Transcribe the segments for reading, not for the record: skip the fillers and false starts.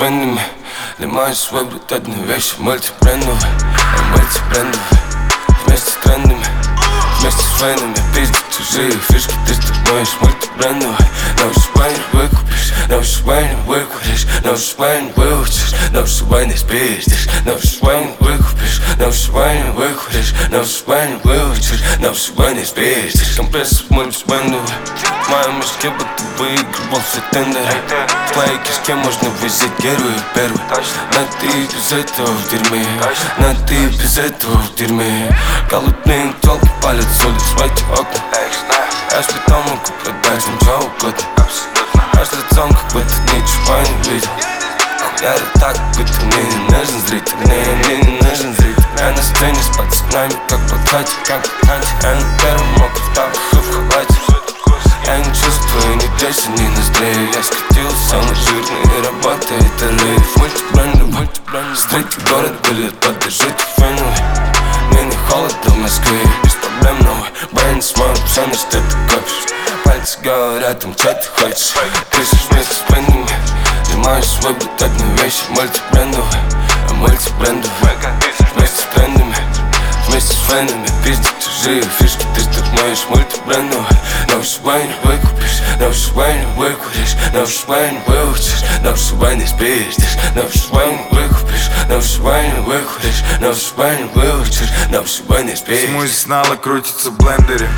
френдами. Лимаешь свой брат одной вещи, мультибрендовый, мультибрендовый. Вместе с трендами, вместе с фенами. Пиздят чужие фишки, ты становишься мультибрендовый. Но швай не выкупишь, но швай не выкуришь, но швай не выучишь, но швай не спиздишь, но швай не выкупишь, но швай не выкуришь, но швай не выучишь, но швай не спиздишь. Компресс мультибрендовый. В моем мешке будто выигрывал все тендеры. В твоей кишке можно взять первый и первый. Но ты без этого в дерьме, но ты без этого в дерьме. Голодные тёлки палят соль в свои окна. Я ж потом могу продать вам что угодно. Аж лицом, как будто ничего не видел. Я так, будто мне не нужен зритель. Мне не нужен зритель. Я на сцене с пацанами, как подкате, как подкате. Я на первом мог в тапках в халате. Я не чувствую ни тещи, ни ноздрей. Я скатился на жирные, работает рейв. Мультибрендовый, стрейти город, билет, поддержите феновый. Мне не холодно в Москве, без проблем новый. Брейн смог, все на что ты копишь. Пальцы говорят им, что ты хочешь. Пишешь вместе с брендами. Лимаешь свой брат одной вещи, мультибрендовый, мультибрендовый. Вместе с трендами, вместе с фенами. Пиздят чужие фишки, ты становишься мультибрендовый. Но швай не выкупишь, но швай не выкуришь, но швай не выучишь, но швай не спиздишь, но швай не выкупишь, но швай не выкуришь, но швай не выучишь, но швай не спиздишь. Смузи снова крутится в блендере.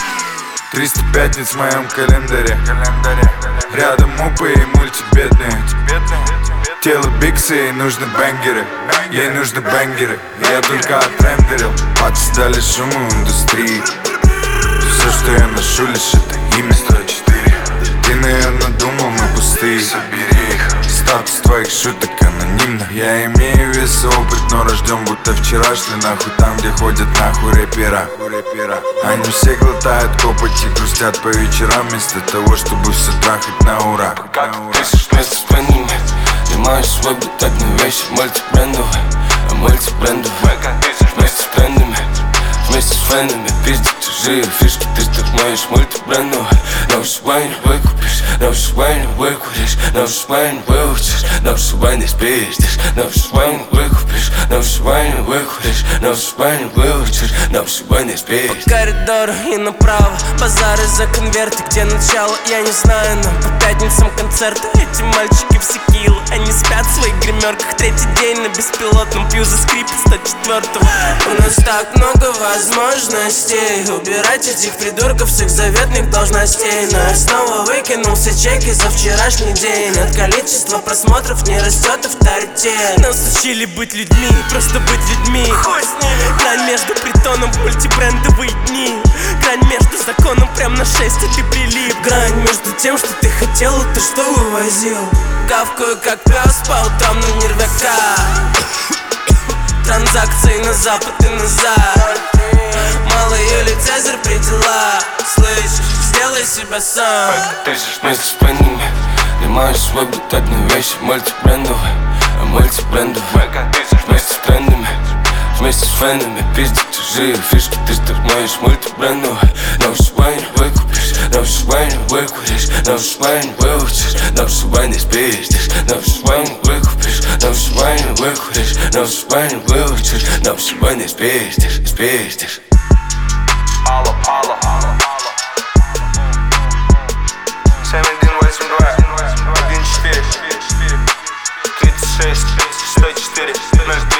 300 пятниц в моем календаре. Рядом мупы и мультибедные. Тело биксы, ей нужны бенгеры. Ей нужны бенгеры. Я только отрендерил. Пацы дали шуму индустрии. Все, что я ношу, лишь это имя 104. Ты, наверное, думал, мы пустые. Собери их. Статус твоих шуток анонимно. Я имею весь опыт, но рожден будто вчерашний. Нахуй там, где ходят нахуй рэпера. Они все глотают копоть и грустят по вечерам, вместо того, чтобы все трахать на ура. Пока ты пишешь вместе с френдами. Лимаешь свой брат одной вещи, мультибрендовый, мультибрендовый. Вместе с трендами, вместе с фенами. Пиздят чужие фишки, ты становишься мультибрендовый. Но швай не выкупишь, но швай не выкуришь, но швай не выучишь, но швай не спиздишь, но швай не выкупишь, но швай не выкуришь, но швай не выучишь, но швай не спиздишь. По коридору и направо, базары за конверты, где начало, я не знаю, но по пятницам концерты. Эти мальчики все кило, они спят в своих гримерках. Третий день на беспилотном, пью за скрипет 104-го. У нас так много возможностей убирать этих придурков с их заветных должностей. Но я снова выкинул все чеки за вчерашний день. От количества просмотров не растет авторитет. Нас учили быть людьми, просто быть людьми. Хуй с ними. Грань между притоном, мультибрендовые дни. Грань между законом, прям на 6 и ты прилип. Грань между тем, что ты хотел, и ты что вывозил. Гавкаю как пес по утрам на нервяка. Транзакции на запад и назад. Малый Юлий Цезарь при делах. Слышишь, сделай себя сам. Ты пишешь вместе с френдами. Лимаешь свой брат одной вещи, мультибрендовый, мультибрендовый. Вместе с трендами, вместе с фенами. Пиздят чужие фишки, ты становишься мультибрендовый. Но швай не выкупишь, но швай не выкуришь, но швай не выучишь, но швай не спиздишь, но швай не выкупишь, но швай не выкуришь, но швай не выучишь, но швай не спиздишь, спиздишь. Алло, алло, 7182 14 36 104 0.